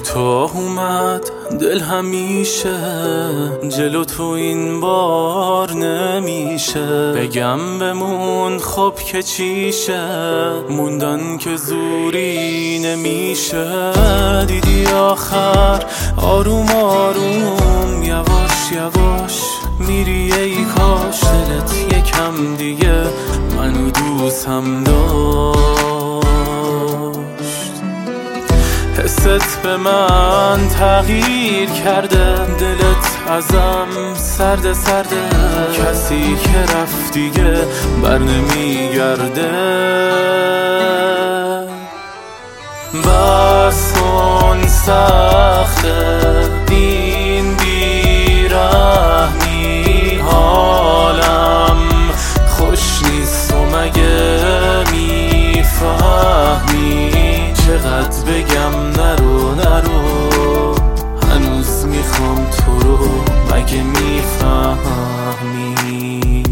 کوتاه اومد دل همیشه، جلو تو این بار نمیشه. بگم بمون خب که چیشه، موندن که زوری نمیشه. دیدی آخر آروم آروم یواش یواش میری، ای کاش دلت یکم دیگه منو دوستم داشت. حست به من تغییر کرده، دلت ازم سرده سرده. کسی که رفت دیگه بر نمیگرده. بس کن سخته این بیرحمی، حالم خوش نیست و مگه میفهمی؟ چقدر بگم نرو نرو، هنوز میخوام تو رو، مگه میفهمی؟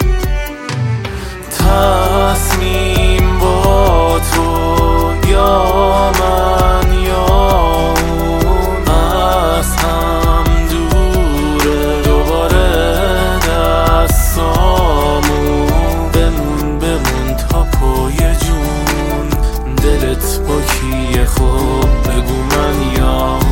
تصمیم با تو یا من یا اون از هم دوره. دوباره دستامون بمون تا پای جون. دلت با کیه خب بگو من یا اون.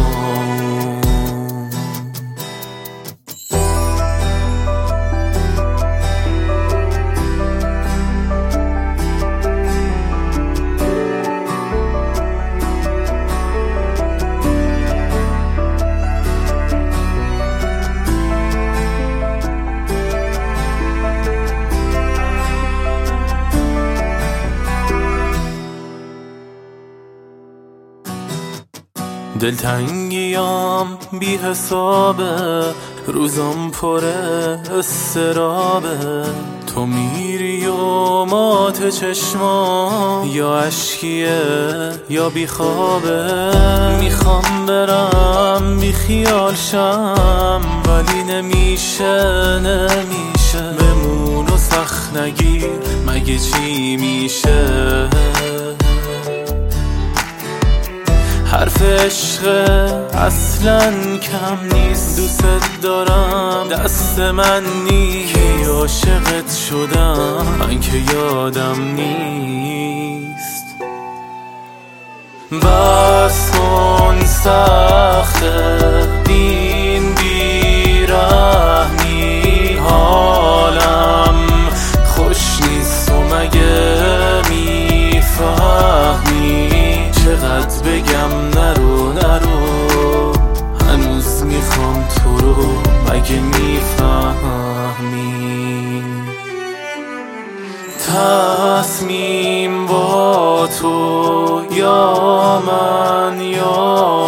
دلتنگیام بی حسابه، روزم پر استرابه. تو میری و مات چشما، یا عشقیه یا بی خوابه. میخوام برم بی خیال شم، ولی نمیشه. بمون و سخت نگیر، مگه چی میشه؟ حرف عشق اصلا کم نیست، دوست دارم دست من نیست. کی عاشقت شدم من که یادم نیست. بس کن سخته این بیرحمی، حالم خوش نیست و مگه میفهمی؟ چقدر بگم نرو نرو، هنوز میخوام تو رو، مگه میفهمی؟ تصمیم با تو یا من یا